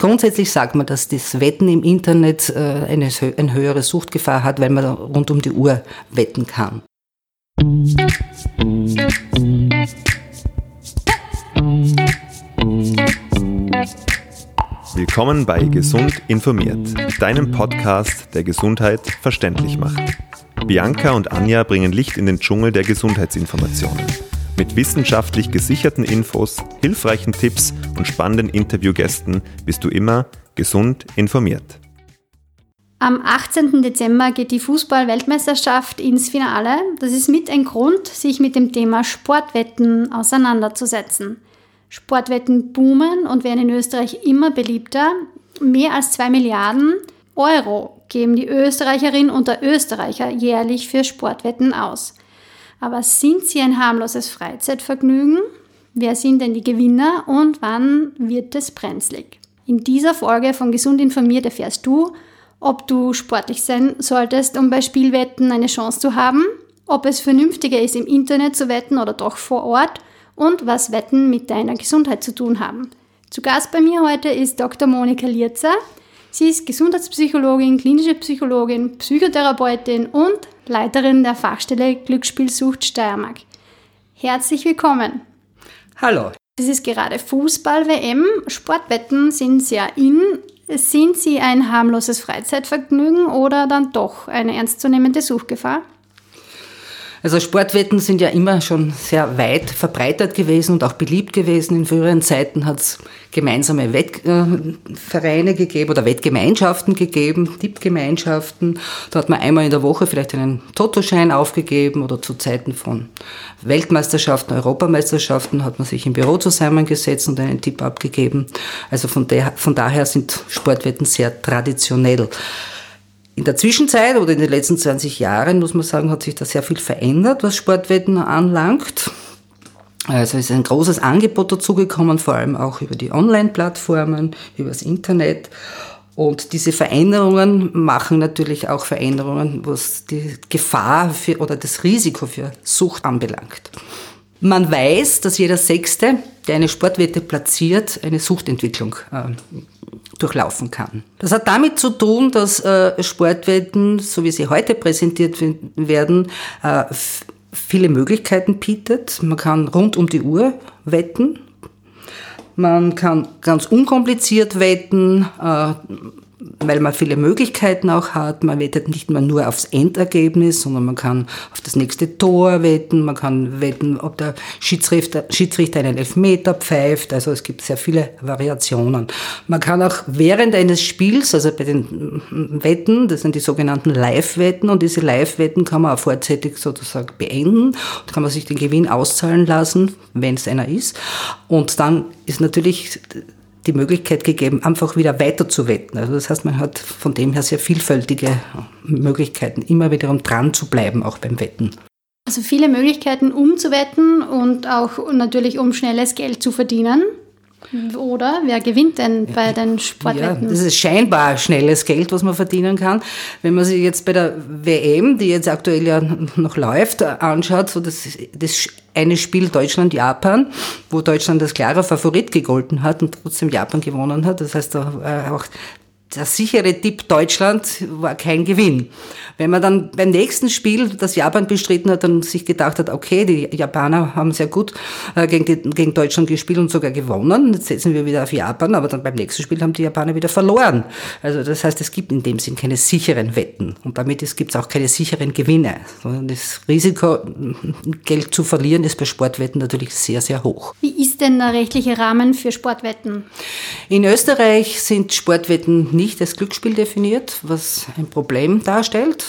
Grundsätzlich sagt man, dass das Wetten im Internet eine höhere Suchtgefahr hat, weil man rund um die Uhr wetten kann. Willkommen bei Gesund informiert, deinem Podcast, der Gesundheit verständlich macht. Bianca und Anja bringen Licht in den Dschungel der Gesundheitsinformationen. Mit wissenschaftlich gesicherten Infos, hilfreichen Tipps und spannenden Interviewgästen bist du immer gesund informiert. Am 18. Dezember geht die Fußball-Weltmeisterschaft ins Finale. Das ist mit ein Grund, sich mit dem Thema Sportwetten auseinanderzusetzen. Sportwetten boomen und werden in Österreich immer beliebter. Mehr als 2 Milliarden Euro geben die Österreicherinnen und der Österreicher jährlich für Sportwetten aus. Aber sind sie ein harmloses Freizeitvergnügen? Wer sind denn die Gewinner und wann wird es brenzlig? In dieser Folge von Gesund informiert erfährst du, ob du sportlich sein solltest, um bei Spielwetten eine Chance zu haben, ob es vernünftiger ist, im Internet zu wetten oder doch vor Ort und was Wetten mit deiner Gesundheit zu tun haben. Zu Gast bei mir heute ist Dr. Monika Lierzer. Sie ist Gesundheitspsychologin, klinische Psychologin, Psychotherapeutin und Leiterin der Fachstelle Glücksspielsucht Steiermark. Herzlich willkommen. Hallo. Es ist gerade Fußball-WM. Sportwetten sind sehr in. Sind sie ein harmloses Freizeitvergnügen oder dann doch eine ernstzunehmende Suchtgefahr? Also Sportwetten sind ja immer schon sehr weit verbreitet gewesen und auch beliebt gewesen. In früheren Zeiten hat es gemeinsame Wettvereine gegeben oder Wettgemeinschaften gegeben, Tippgemeinschaften. Da hat man einmal in der Woche vielleicht einen Tottoschein aufgegeben oder zu Zeiten von Weltmeisterschaften, Europameisterschaften hat man sich im Büro zusammengesetzt und einen Tipp abgegeben. Also von daher sind Sportwetten sehr traditionell. In der Zwischenzeit oder in den letzten 20 Jahren, muss man sagen, hat sich da sehr viel verändert, was Sportwetten anlangt. Also es ist ein großes Angebot dazugekommen, vor allem auch über die Online-Plattformen, über das Internet. Und diese Veränderungen machen natürlich auch Veränderungen, was die Gefahr oder das Risiko für Sucht anbelangt. Man weiß, dass jeder Sechste, der eine Sportwette platziert, eine Suchtentwicklung durchlaufen kann. Das hat damit zu tun, dass Sportwetten, so wie sie heute präsentiert werden, viele Möglichkeiten bietet. Man kann rund um die Uhr wetten. Man kann ganz unkompliziert wetten, weil man viele Möglichkeiten auch hat. Man wettet nicht mehr nur aufs Endergebnis, sondern man kann auf das nächste Tor wetten. Man kann wetten, ob der Schiedsrichter einen Elfmeter pfeift. Also es gibt sehr viele Variationen. Man kann auch während eines Spiels, also bei den Wetten, das sind die sogenannten Live-Wetten, und diese Live-Wetten kann man auch vorzeitig sozusagen beenden und kann man sich den Gewinn auszahlen lassen, wenn es einer ist. Und dann ist natürlich die Möglichkeit gegeben, einfach wieder weiter zu wetten. Also das heißt, man hat von dem her sehr vielfältige Möglichkeiten, immer wiederum dran zu bleiben, auch beim Wetten. Also viele Möglichkeiten, um zu wetten und auch natürlich, um schnelles Geld zu verdienen. Oder wer gewinnt denn bei den Sportwetten? Ja, das ist scheinbar schnelles Geld, was man verdienen kann. Wenn man sich jetzt bei der WM, die jetzt aktuell ja noch läuft, anschaut, so das eine Spiel Deutschland-Japan, wo Deutschland als klarer Favorit gegolten hat und trotzdem Japan gewonnen hat. Das heißt, auch der sichere Tipp Deutschland war kein Gewinn. Wenn man dann beim nächsten Spiel, das Japan bestritten hat, dann sich gedacht hat, okay, die Japaner haben sehr gut gegen Deutschland gespielt und sogar gewonnen, jetzt setzen wir wieder auf Japan, aber dann beim nächsten Spiel haben die Japaner wieder verloren. Also das heißt, es gibt in dem Sinn keine sicheren Wetten und damit gibt es auch keine sicheren Gewinne. Das Risiko, Geld zu verlieren, ist bei Sportwetten natürlich sehr, sehr hoch. Wie ist denn der rechtliche Rahmen für Sportwetten? In Österreich sind Sportwetten nicht als Glücksspiel definiert, was ein Problem darstellt.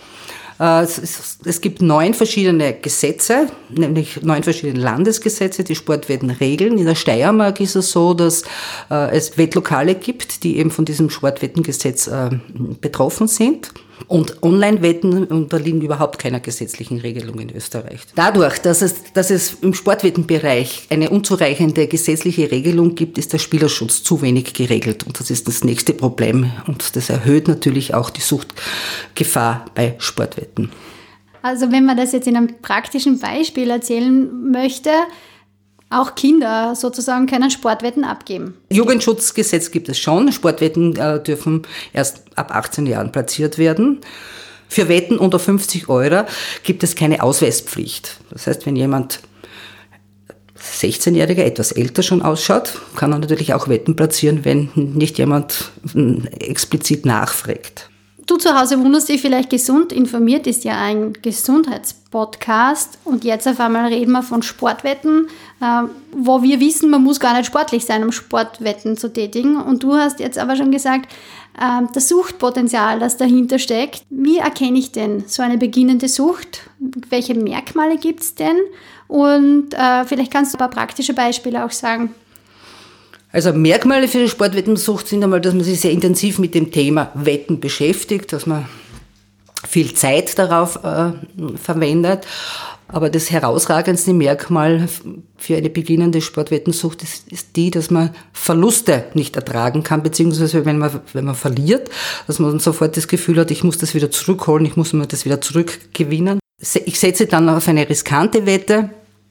Es gibt 9 verschiedene Gesetze, nämlich 9 verschiedene Landesgesetze, die Sportwetten regeln. In der Steiermark ist es so, dass es Wettlokale gibt, die eben von diesem Sportwettengesetz betroffen sind. Und Online-Wetten unterliegen überhaupt keiner gesetzlichen Regelung in Österreich. Dadurch, dass es im Sportwettenbereich eine unzureichende gesetzliche Regelung gibt, ist der Spielerschutz zu wenig geregelt. Und das ist das nächste Problem. Und das erhöht natürlich auch die Suchtgefahr bei Sportwetten. Also wenn man das jetzt in einem praktischen Beispiel erzählen möchte, Auch Kinder sozusagen können Sportwetten abgeben. Jugendschutzgesetz gibt es schon. Sportwetten dürfen erst ab 18 Jahren platziert werden. Für Wetten unter 50 € gibt es keine Ausweispflicht. Das heißt, wenn jemand 16-Jähriger etwas älter schon ausschaut, kann er natürlich auch Wetten platzieren, wenn nicht jemand explizit nachfragt. Du zu Hause wunderst dich vielleicht, gesund informiert ist ja ein Gesundheitspodcast und jetzt auf einmal reden wir von Sportwetten, wo wir wissen, man muss gar nicht sportlich sein, um Sportwetten zu tätigen. Und du hast jetzt aber schon gesagt, das Suchtpotenzial, das dahinter steckt. Wie erkenne ich denn so eine beginnende Sucht? Welche Merkmale gibt es denn? Und vielleicht kannst du ein paar praktische Beispiele auch sagen. Also Merkmale für die Sportwettensucht sind einmal, dass man sich sehr intensiv mit dem Thema Wetten beschäftigt, dass man viel Zeit darauf verwendet. Aber das herausragendste Merkmal für eine beginnende Sportwettensucht ist die, dass man Verluste nicht ertragen kann, beziehungsweise wenn man verliert, dass man dann sofort das Gefühl hat, ich muss das wieder zurückholen, ich muss mir das wieder zurückgewinnen. Ich setze dann auf eine riskante Wette,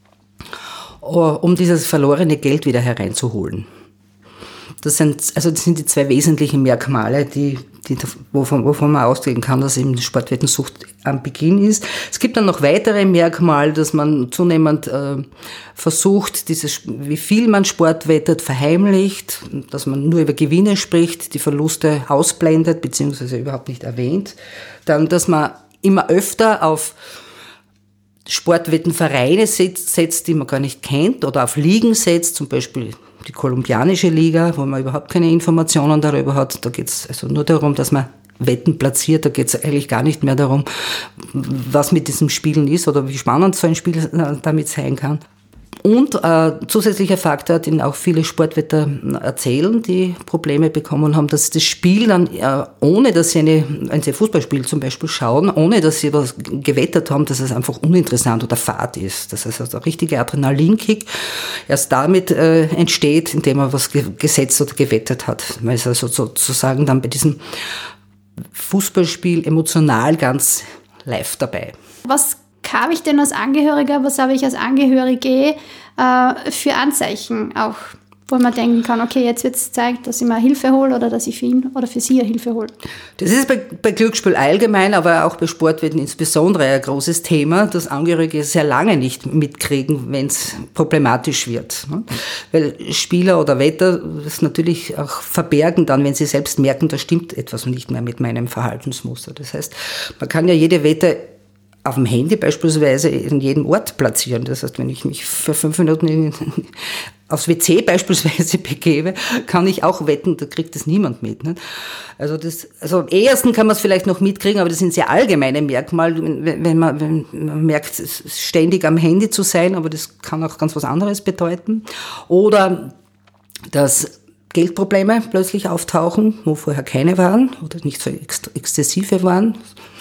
um dieses verlorene Geld wieder hereinzuholen. Das sind die zwei wesentlichen Merkmale, wovon man ausgehen kann, dass eben die Sportwettensucht am Beginn ist. Es gibt dann noch weitere Merkmale, dass man zunehmend versucht, wie viel man Sport wettet, verheimlicht, dass man nur über Gewinne spricht, die Verluste ausblendet bzw. überhaupt nicht erwähnt. Dann, dass man immer öfter auf Sportwettenvereine setzt, die man gar nicht kennt, oder auf Ligen setzt, zum Beispiel die kolumbianische Liga, wo man überhaupt keine Informationen darüber hat. Da geht es also nur darum, dass man Wetten platziert. Da geht es eigentlich gar nicht mehr darum, was mit diesem Spielen ist oder wie spannend so ein Spiel damit sein kann. Und zusätzlicher Faktor, den auch viele Sportwetter erzählen, die Probleme bekommen haben, dass das Spiel dann, ohne dass sie ein Fußballspiel zum Beispiel schauen, ohne dass sie was gewettert haben, dass es einfach uninteressant oder fad ist. Das heißt, also der richtige Adrenalinkick erst damit entsteht, indem man was gesetzt oder gewettet hat. Man ist also sozusagen dann bei diesem Fußballspiel emotional ganz live dabei. Was habe ich denn als Angehöriger, was habe ich als Angehörige für Anzeichen auch, wo man denken kann, okay, jetzt wird es Zeit, dass ich mir Hilfe hole oder dass ich für ihn oder für sie eine Hilfe hole. Das ist bei Glücksspiel allgemein, aber auch bei Sportwetten insbesondere ein großes Thema, dass Angehörige sehr lange nicht mitkriegen, wenn es problematisch wird. Weil Spieler oder Wetter das natürlich auch verbergen dann, wenn sie selbst merken, da stimmt etwas nicht mehr mit meinem Verhaltensmuster. Das heißt, man kann ja jede Wette auf dem Handy beispielsweise in jedem Ort platzieren. Das heißt, wenn ich mich für 5 Minuten aufs WC beispielsweise begebe, kann ich auch wetten, da kriegt das niemand mit. Ne? Also am ehesten kann man es vielleicht noch mitkriegen, aber das sind sehr allgemeine Merkmale, wenn man merkt, ständig am Handy zu sein, aber das kann auch ganz was anderes bedeuten. Oder dass Geldprobleme plötzlich auftauchen, wo vorher keine waren oder nicht so exzessive waren.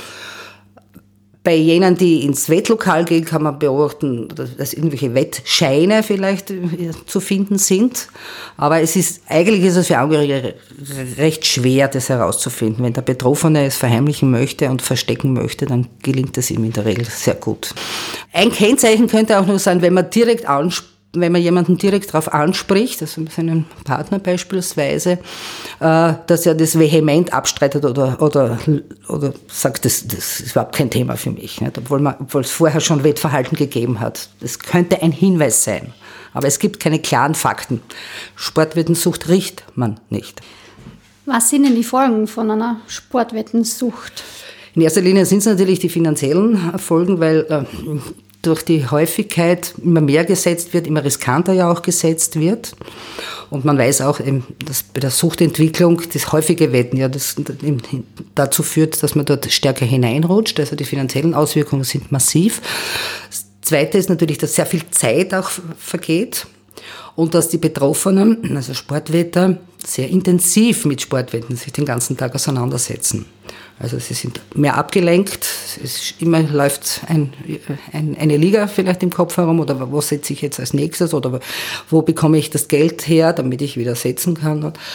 Bei jenen, die ins Wettlokal gehen, kann man beobachten, dass irgendwelche Wettscheine vielleicht zu finden sind. Aber eigentlich ist es für Angehörige recht schwer, das herauszufinden. Wenn der Betroffene es verheimlichen möchte und verstecken möchte, dann gelingt es ihm in der Regel sehr gut. Ein Kennzeichen könnte auch nur sein, wenn man jemanden direkt darauf anspricht, also seinen Partner beispielsweise, dass er das vehement abstreitet oder sagt, das ist überhaupt kein Thema für mich, nicht? Obwohl es vorher schon Wettverhalten gegeben hat. Das könnte ein Hinweis sein, aber es gibt keine klaren Fakten. Sportwettensucht riecht man nicht. Was sind denn die Folgen von einer Sportwettensucht? In erster Linie sind es natürlich die finanziellen Folgen, weil durch die Häufigkeit immer mehr gesetzt wird, immer riskanter ja auch gesetzt wird. Und man weiß auch, dass bei der Suchtentwicklung das häufige Wetten ja dazu führt, dass man dort stärker hineinrutscht. Also die finanziellen Auswirkungen sind massiv. Das Zweite ist natürlich, dass sehr viel Zeit auch vergeht und dass die Betroffenen, also Sportwetter, sehr intensiv mit Sportwetten sich den ganzen Tag auseinandersetzen. Also sie sind mehr abgelenkt, immer läuft eine Liga vielleicht im Kopf herum oder wo setze ich jetzt als nächstes oder wo bekomme ich das Geld her, damit ich wieder setzen kann.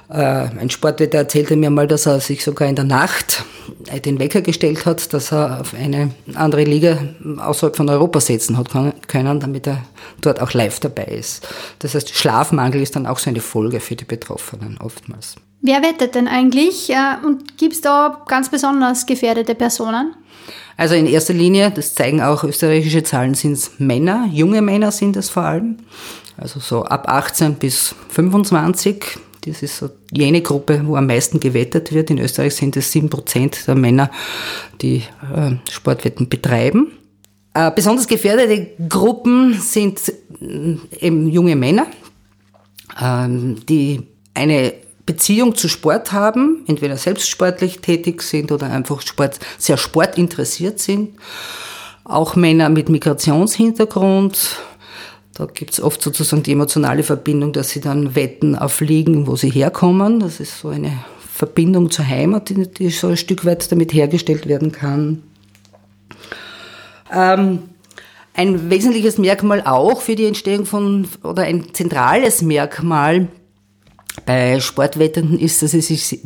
Ein Sportwetter erzählte mir mal, dass er sich sogar in der Nacht den Wecker gestellt hat, dass er auf eine andere Liga außerhalb von Europa setzen hat können, damit er dort auch live dabei ist. Das heißt, Schlafmangel ist dann auch so eine Folge für die Betroffenen oftmals. Wer wettet denn eigentlich und gibt es da ganz besonders gefährdete Personen? Also in erster Linie, das zeigen auch österreichische Zahlen, sind es Männer, junge Männer sind es vor allem, also so ab 18 bis 25. Das ist so jene Gruppe, wo am meisten gewettet wird. In Österreich sind es 7% der Männer, die Sportwetten betreiben. Besonders gefährdete Gruppen sind eben junge Männer, die eine Beziehung zu Sport haben, entweder selbst sportlich tätig sind oder einfach sehr sportinteressiert sind. Auch Männer mit Migrationshintergrund. Da gibt es oft sozusagen die emotionale Verbindung, dass sie dann wetten auf Ligen, wo sie herkommen. Das ist so eine Verbindung zur Heimat, die so ein Stück weit damit hergestellt werden kann. Ein wesentliches Merkmal auch für die Entstehung oder ein zentrales Merkmal bei Sportwettenden ist, dass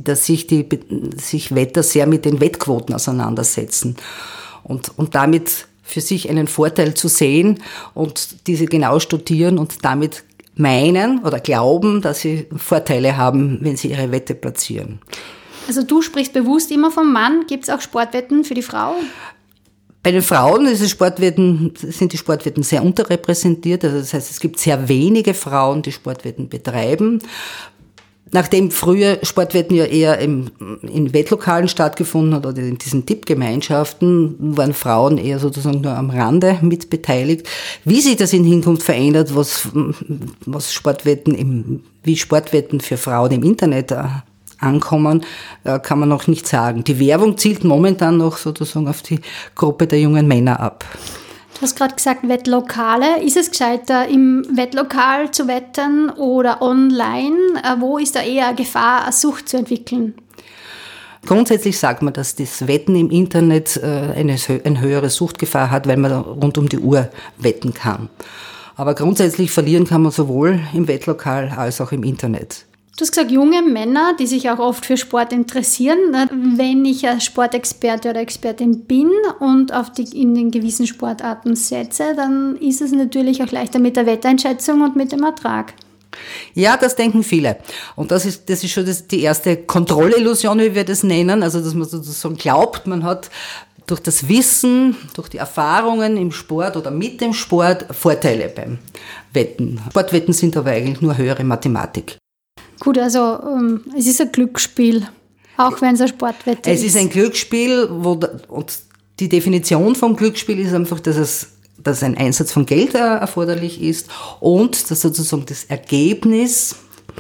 sich Wetter sehr mit den Wettquoten auseinandersetzen und damit für sich einen Vorteil zu sehen und diese genau studieren und damit meinen oder glauben, dass sie Vorteile haben, wenn sie ihre Wette platzieren. Also du sprichst bewusst immer vom Mann. Gibt es auch Sportwetten für die Frau? Bei den Frauen sind die Sportwetten sehr unterrepräsentiert. Also das heißt, es gibt sehr wenige Frauen, die Sportwetten betreiben. Nachdem früher Sportwetten ja eher in Wettlokalen stattgefunden hat oder in diesen Tippgemeinschaften, waren Frauen eher sozusagen nur am Rande mit beteiligt. Wie sich das in Hinkunft verändert, wie Sportwetten für Frauen im Internet ankommen, kann man noch nicht sagen. Die Werbung zielt momentan noch sozusagen auf die Gruppe der jungen Männer ab. Du hast gerade gesagt Wettlokale. Ist es gescheiter, im Wettlokal zu wetten oder online? Wo ist da eher Gefahr, eine Sucht zu entwickeln? Grundsätzlich sagt man, dass das Wetten im Internet eine höhere Suchtgefahr hat, weil man rund um die Uhr wetten kann. Aber grundsätzlich verlieren kann man sowohl im Wettlokal als auch im Internet. Du hast gesagt, junge Männer, die sich auch oft für Sport interessieren. Wenn ich als Sportexperte oder Expertin bin und in den gewissen Sportarten setze, dann ist es natürlich auch leichter mit der Wetteinschätzung und mit dem Ertrag. Ja, das denken viele. Und das ist schon die erste Kontrollillusion, wie wir das nennen. Also, dass man sozusagen glaubt, man hat durch das Wissen, durch die Erfahrungen im Sport oder mit dem Sport Vorteile beim Wetten. Sportwetten sind aber eigentlich nur höhere Mathematik. Gut, also es ist ein Glücksspiel, auch wenn es ein Sportwette ist. Es ist ein Glücksspiel, und die Definition vom Glücksspiel ist einfach, dass ein Einsatz von Geld erforderlich ist und dass sozusagen das Ergebnis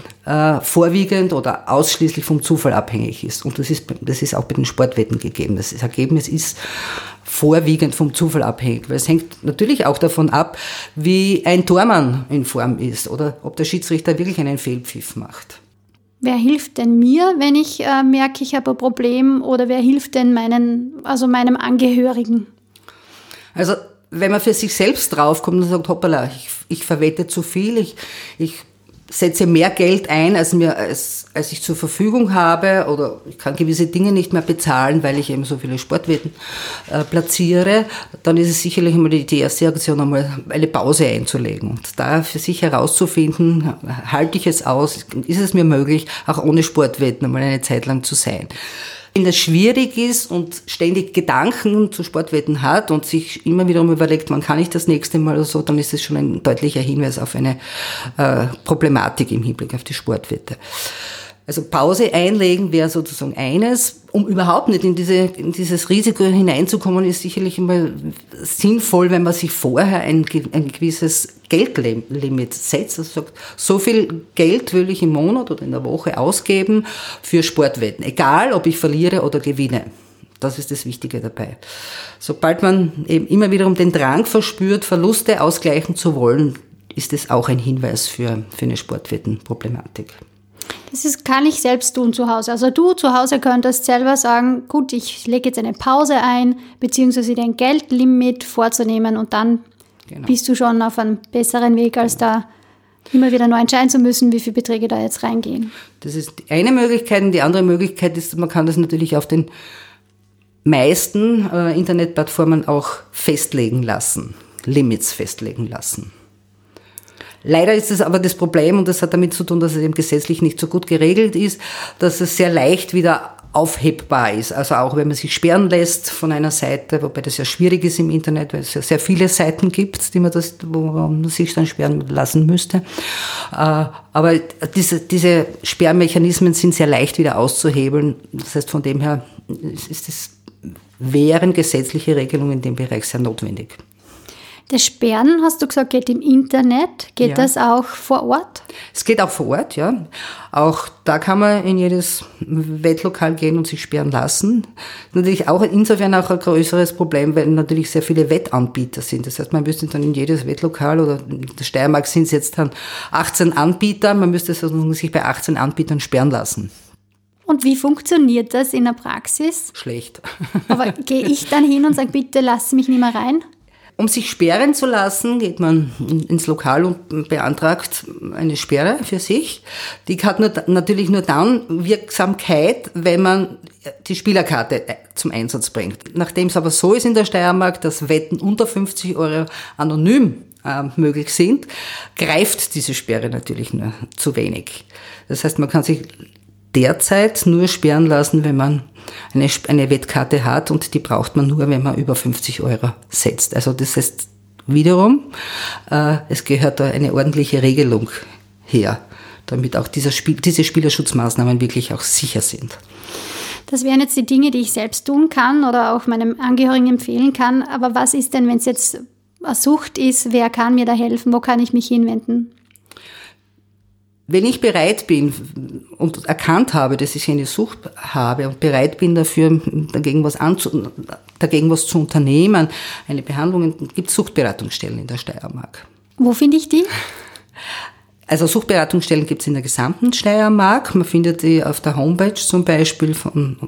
vorwiegend oder ausschließlich vom Zufall abhängig ist. Und das ist auch bei den Sportwetten gegeben. Das Ergebnis ist vorwiegend vom Zufall abhängig, weil es hängt natürlich auch davon ab, wie ein Tormann in Form ist oder ob der Schiedsrichter wirklich einen Fehlpfiff macht. Wer hilft denn mir, wenn ich merke, ich habe ein Problem, oder wer hilft denn meinem Angehörigen? Also wenn man für sich selbst draufkommt und sagt, hoppala, ich verwette zu viel, ich setze mehr Geld ein, als ich zur Verfügung habe, oder ich kann gewisse Dinge nicht mehr bezahlen, weil ich eben so viele Sportwetten platziere, dann ist es sicherlich einmal die erste Aktion, einmal eine Pause einzulegen und da für sich herauszufinden, halte ich es aus, ist es mir möglich, auch ohne Sportwetten einmal eine Zeit lang zu sein. Wenn das schwierig ist und ständig Gedanken zu Sportwetten hat und sich immer wiederum überlegt, wann kann ich das nächste Mal oder so, dann ist das schon ein deutlicher Hinweis auf eine Problematik im Hinblick auf die Sportwette. Also Pause einlegen wäre sozusagen eines. Um überhaupt nicht in dieses Risiko hineinzukommen, ist sicherlich immer sinnvoll, wenn man sich vorher ein gewisses Geldlimit setzt. Also sagt, so viel Geld will ich im Monat oder in der Woche ausgeben für Sportwetten. Egal, ob ich verliere oder gewinne. Das ist das Wichtige dabei. Sobald man eben immer wiederum den Drang verspürt, Verluste ausgleichen zu wollen, ist es auch ein Hinweis für eine Sportwettenproblematik. Das kann ich selbst tun zu Hause. Also du zu Hause könntest selber sagen, gut, ich lege jetzt eine Pause ein, beziehungsweise dir ein Geldlimit vorzunehmen und dann bist du schon auf einem besseren Weg, als da Immer wieder neu entscheiden zu müssen, wie viele Beträge da jetzt reingehen. Das ist eine Möglichkeit. Und die andere Möglichkeit ist, man kann das natürlich auf den meisten Internetplattformen auch festlegen lassen, Limits festlegen lassen. Leider ist es aber das Problem, und das hat damit zu tun, dass es eben gesetzlich nicht so gut geregelt ist, dass es sehr leicht wieder aufhebbar ist. Also auch wenn man sich sperren lässt von einer Seite, wobei das ja schwierig ist im Internet, weil es ja sehr viele Seiten gibt, wo man sich dann sperren lassen müsste. Aber diese Sperrmechanismen sind sehr leicht wieder auszuhebeln. Das heißt, von dem her wären gesetzliche Regelungen in dem Bereich sehr notwendig. Das Sperren, hast du gesagt, geht im Internet. Geht das auch vor Ort? Es geht auch vor Ort, ja. Auch da kann man in jedes Wettlokal gehen und sich sperren lassen. Natürlich auch insofern auch ein größeres Problem, weil natürlich sehr viele Wettanbieter sind. Das heißt, man müsste dann in jedes Wettlokal, oder in der Steiermark sind es jetzt dann 18 Anbieter, man müsste sich bei 18 Anbietern sperren lassen. Und wie funktioniert das in der Praxis? Schlecht. Aber gehe ich dann hin und sage, bitte lass mich nicht mehr rein? Um sich sperren zu lassen, geht man ins Lokal und beantragt eine Sperre für sich. Die hat natürlich nur dann Wirksamkeit, wenn man die Spielerkarte zum Einsatz bringt. Nachdem es aber so ist in der Steiermark, dass Wetten unter 50 € anonym möglich sind, greift diese Sperre natürlich nur zu wenig. Das heißt, man kann sich derzeit nur sperren lassen, wenn man eine Wettkarte hat, und die braucht man nur, wenn man über 50 € setzt. Also das heißt wiederum, es gehört da eine ordentliche Regelung her, damit auch diese Spielerschutzmaßnahmen wirklich auch sicher sind. Das wären jetzt die Dinge, die ich selbst tun kann oder auch meinem Angehörigen empfehlen kann. Aber was ist denn, wenn es jetzt eine Sucht ist? Wer kann mir da helfen? Wo kann ich mich hinwenden? Wenn ich bereit bin und erkannt habe, dass ich eine Sucht habe und bereit bin dafür, dagegen was zu unternehmen, eine Behandlung, gibt es Suchtberatungsstellen in der Steiermark. Wo finde ich die? Also Suchtberatungsstellen gibt es in der gesamten Steiermark. Man findet die auf der Homepage zum Beispiel von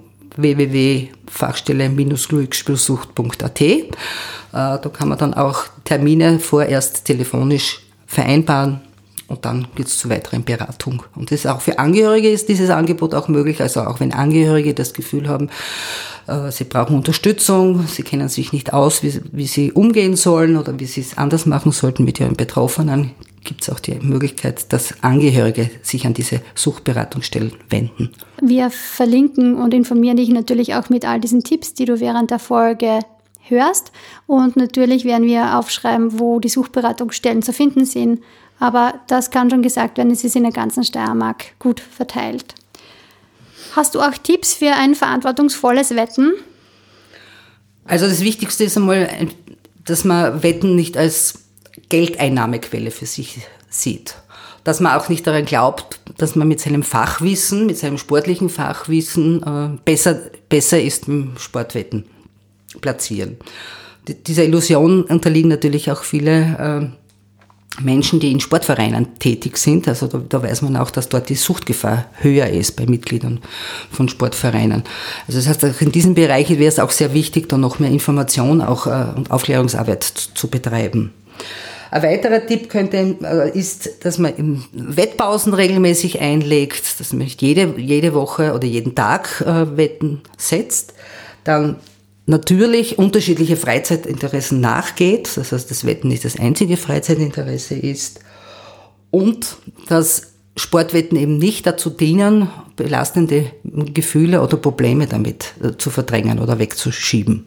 www.fachstelle-glücksspielsucht.at. Da kann man dann auch Termine vorerst telefonisch vereinbaren. Und dann geht's zur weiteren Beratung. Und das ist auch für Angehörige ist dieses Angebot auch möglich. Also auch wenn Angehörige das Gefühl haben, sie brauchen Unterstützung, sie kennen sich nicht aus, wie sie umgehen sollen oder wie sie es anders machen sollten mit ihren Betroffenen, gibt's auch die Möglichkeit, dass Angehörige sich an diese Suchtberatungsstellen wenden. Wir verlinken und informieren dich natürlich auch mit all diesen Tipps, die du während der Folge hörst. Und natürlich werden wir aufschreiben, wo die Suchtberatungsstellen zu finden sind. Aber das kann schon gesagt werden, es ist in der ganzen Steiermark gut verteilt. Hast du auch Tipps für ein verantwortungsvolles Wetten? Also das Wichtigste ist einmal, dass man Wetten nicht als Geldeinnahmequelle für sich sieht. Dass man auch nicht daran glaubt, dass man mit seinem Fachwissen, mit seinem sportlichen Fachwissen besser ist im Sportwetten platzieren. Dieser Illusion unterliegen natürlich auch viele Menschen, die in Sportvereinen tätig sind. Also da weiß man auch, dass dort die Suchtgefahr höher ist bei Mitgliedern von Sportvereinen. Also das heißt, auch in diesem Bereich wäre es auch sehr wichtig, da noch mehr Information und Aufklärungsarbeit zu betreiben. Ein weiterer Tipp ist, dass man Wettpausen regelmäßig einlegt, dass man nicht jede Woche oder jeden Tag Wetten setzt. Dann natürlich unterschiedliche Freizeitinteressen nachgeht, das heißt, das Wetten nicht das einzige Freizeitinteresse ist, und dass Sportwetten eben nicht dazu dienen, belastende Gefühle oder Probleme damit zu verdrängen oder wegzuschieben.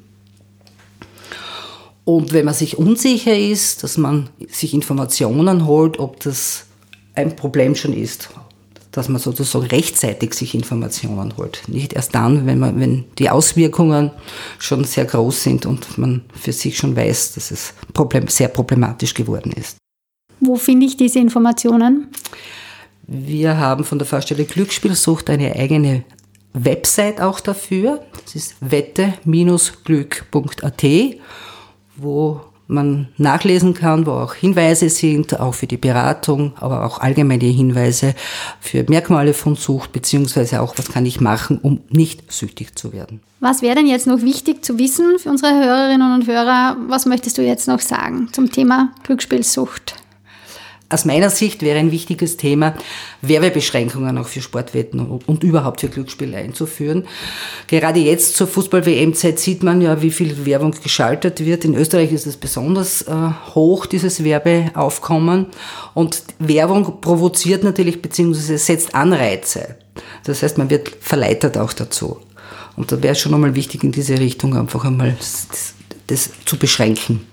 Und wenn man sich unsicher ist, dass man sich Informationen holt, ob das ein Problem schon ist, dass man sozusagen rechtzeitig sich Informationen holt. Nicht erst dann, wenn die Auswirkungen schon sehr groß sind und man für sich schon weiß, dass es sehr problematisch geworden ist. Wo finde ich diese Informationen? Wir haben von der Fachstelle Glücksspielsucht eine eigene Website auch dafür. Das ist wette-glück.at, wo man nachlesen kann, wo auch Hinweise sind, auch für die Beratung, aber auch allgemeine Hinweise für Merkmale von Sucht, beziehungsweise auch, was kann ich machen, um nicht süchtig zu werden. Was wäre denn jetzt noch wichtig zu wissen für unsere Hörerinnen und Hörer? Was möchtest du jetzt noch sagen zum Thema Glücksspielsucht? Aus meiner Sicht wäre ein wichtiges Thema, Werbebeschränkungen auch für Sportwetten und überhaupt für Glücksspiel einzuführen. Gerade jetzt zur Fußball-WM-Zeit sieht man ja, wie viel Werbung geschaltet wird. In Österreich ist es besonders hoch, dieses Werbeaufkommen. Und Werbung provoziert natürlich bzw. setzt Anreize. Das heißt, man wird verleitet auch dazu. Und da wäre es schon einmal wichtig, in diese Richtung einfach einmal das zu beschränken.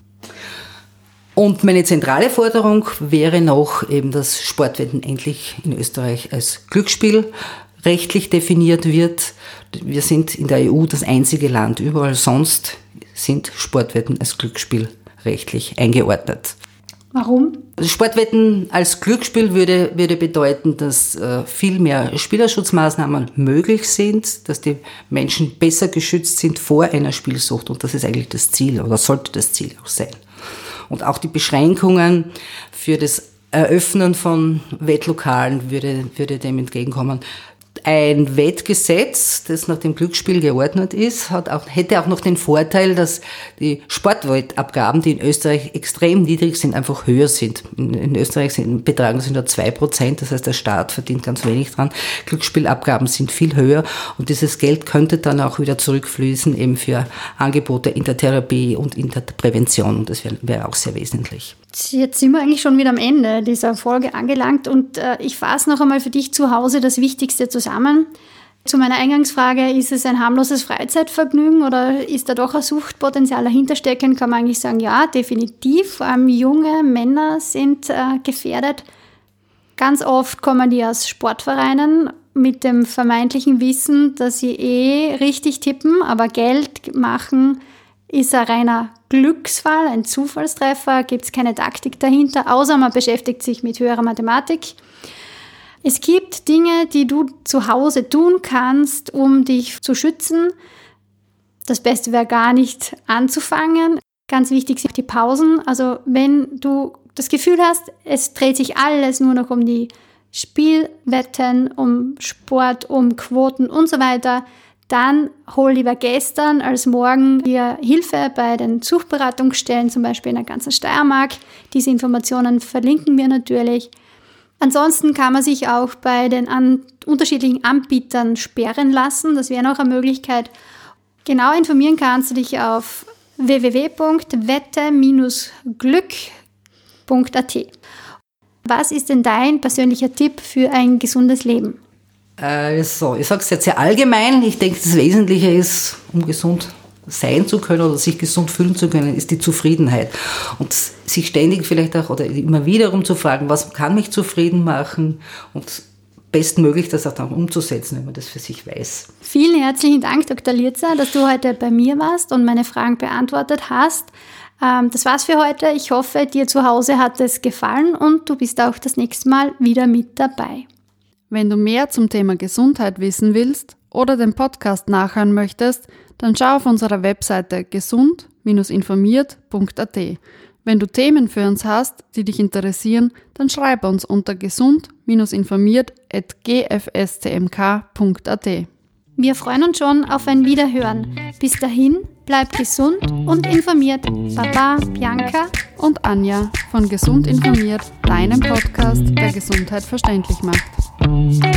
Und meine zentrale Forderung wäre noch eben, dass Sportwetten endlich in Österreich als Glücksspiel rechtlich definiert wird. Wir sind in der EU das einzige Land, überall sonst sind Sportwetten als Glücksspiel rechtlich eingeordnet. Warum? Sportwetten als Glücksspiel würde bedeuten, dass viel mehr Spielerschutzmaßnahmen möglich sind, dass die Menschen besser geschützt sind vor einer Spielsucht. Und das ist eigentlich das Ziel oder sollte das Ziel auch sein. Und auch die Beschränkungen für das Eröffnen von Wettlokalen würde dem entgegenkommen. Ein Wettgesetz, das nach dem Glücksspiel geordnet ist, hätte auch noch den Vorteil, dass die Sportwettabgaben, die in Österreich extrem niedrig sind, einfach höher sind. In Österreich betragen sie nur 2%, das heißt, der Staat verdient ganz wenig dran. Glücksspielabgaben sind viel höher und dieses Geld könnte dann auch wieder zurückfließen, eben für Angebote in der Therapie und in der Prävention. Und das wäre auch sehr wesentlich. Jetzt sind wir eigentlich schon wieder am Ende dieser Folge angelangt und ich fasse noch einmal für dich zu Hause das Wichtigste zusammen. Zu meiner Eingangsfrage, ist es ein harmloses Freizeitvergnügen oder ist da doch ein Suchtpotenzial dahinter stecken, kann man eigentlich sagen, ja, definitiv. Vor allem junge Männer sind gefährdet. Ganz oft kommen die aus Sportvereinen mit dem vermeintlichen Wissen, dass sie richtig tippen, aber Geld machen ist ein reiner Glücksfall, ein Zufallstreffer, gibt es keine Taktik dahinter, außer man beschäftigt sich mit höherer Mathematik. Es gibt Dinge, die du zu Hause tun kannst, um dich zu schützen. Das Beste wäre gar nicht anzufangen. Ganz wichtig sind die Pausen. Also wenn du das Gefühl hast, es dreht sich alles nur noch um die Spielwetten, um Sport, um Quoten und so weiter, dann hol lieber gestern als morgen dir Hilfe bei den Suchtberatungsstellen, zum Beispiel in der ganzen Steiermark. Diese Informationen verlinken wir natürlich. Ansonsten kann man sich auch bei den unterschiedlichen Anbietern sperren lassen. Das wäre noch eine Möglichkeit. Genau informieren kannst du dich auf www.wette-glück.at. Was ist denn dein persönlicher Tipp für ein gesundes Leben? Ich sage es jetzt sehr allgemein. Ich denke, das Wesentliche ist, um gesund sein zu können oder sich gesund fühlen zu können, ist die Zufriedenheit. Und sich ständig vielleicht auch oder immer wiederum zu fragen, was kann mich zufrieden machen und bestmöglich das auch dann umzusetzen, wenn man das für sich weiß. Vielen herzlichen Dank, Dr. Lierzer, dass du heute bei mir warst und meine Fragen beantwortet hast. Das war's für heute. Ich hoffe, dir zu Hause hat es gefallen und du bist auch das nächste Mal wieder mit dabei. Wenn du mehr zum Thema Gesundheit wissen willst oder den Podcast nachhören möchtest, dann schau auf unserer Webseite gesund-informiert.at. Wenn du Themen für uns hast, die dich interessieren, dann schreib uns unter gesund-informiert@gfscmk.at. Wir freuen uns schon auf ein Wiederhören. Bis dahin, bleib gesund und informiert. Baba, Bianca und Anja von Gesund informiert, deinem Podcast, der Gesundheit verständlich macht.